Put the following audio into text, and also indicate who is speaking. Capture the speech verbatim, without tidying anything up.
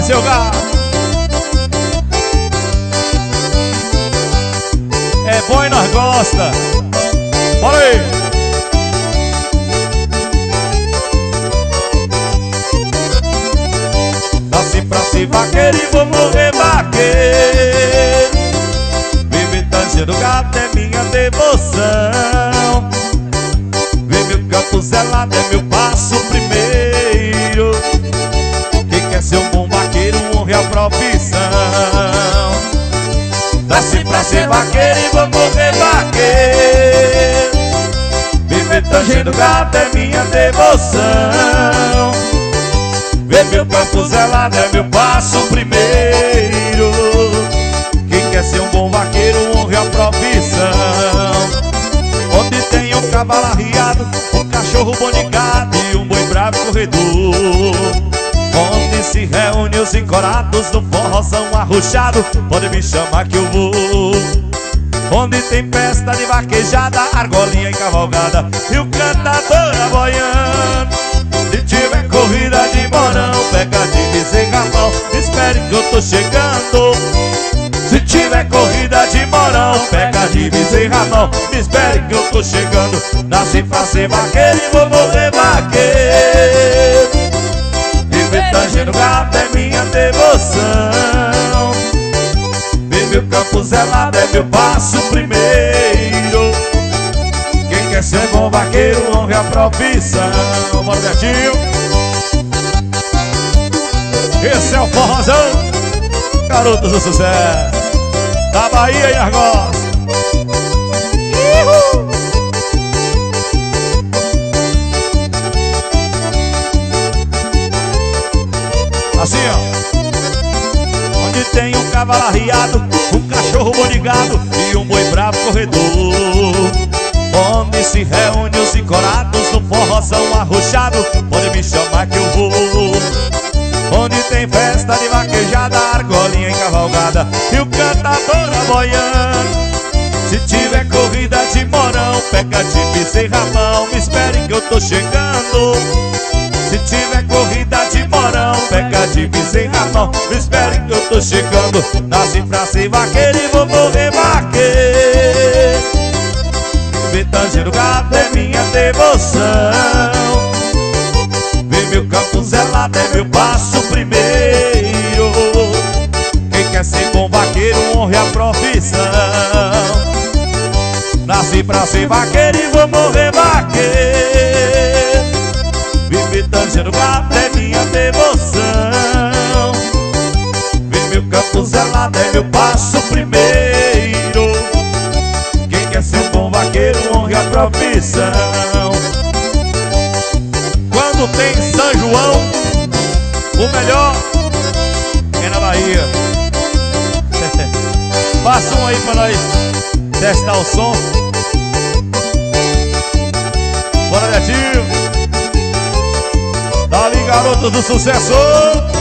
Speaker 1: seu gato. É bom e nós gosta. Bora aí. Nasci pra ser vaqueiro e vou morrer vaqueiro. Viver tangendo gato é minha devoção. Ver meu campo zelado é meu passo primeiro. Quem quer ser um bom vaqueiro, honre a profissão. Nasci pra ser vaqueiro e vou morrer vaqueiro. Viver tangendo gato é minha devoção. Ver meu campo zelado é meu passo primeiro. Quem quer ser um bom vaqueiro, honre a profissão. Onde tem um cavalo arriado, um cachorro bom de gado e um boi bravo corredor. Onde se reúne os encorados no forrozão arrochado, pode me chamar que eu vou. Onde tem festa de vaquejada, argolinha e cavalgada e o cantador aboiando. Se tiver corrida de morão, pega de bezerra mal, espere que eu tô chegando. Se tiver corrida de morão, pega de bezerra mal, me espere que eu tô chegando. Nasci pra ser vaqueiro e vou morrer vaqueiro. Viver tangendo gato é minha devoção. Ver meu campo zelado é meu passo primeiro. Quem quer ser bom vaqueiro, honre a profissão. Bora, Betinho. Esse é o forrozão, garotos do sucesso da Bahia e Argós. Uhul. Assim, ó. Onde tem um cavalo arriado, um cachorro bom de gado e um boi bravo corredor. Onde se reúne os encorados no forrozão arrochado, pode me chamar que eu vou. Onde tem festa de vaquejada, argolinha e cavalgada e o cantador aboiando. Se tiver corrida de morão, pega de bezerra mão, me espere que eu tô chegando. Se tiver corrida de morão, pega de bezerra mão, me espere que eu tô chegando. Nasci pra ser vaqueiro e vou morrer vaqueiro. Ver tangendo gato é minha devoção. Ver meu campo zelado é meu passo primeiro. Quem quer ser bom vaqueiro, honre a profissão. Nasci pra ser vaqueiro e vou morrer vaqueiro. Viver tangendo gato é minha devoção. Ver meu campo zelado é meu passo primeiro. Quem quer ser um bom vaqueiro, honre a profissão. Quando tem São João, o melhor é na Bahia. Passa um aí pra nós testar o som. Bora, Betinho. Dali, garoto do sucesso.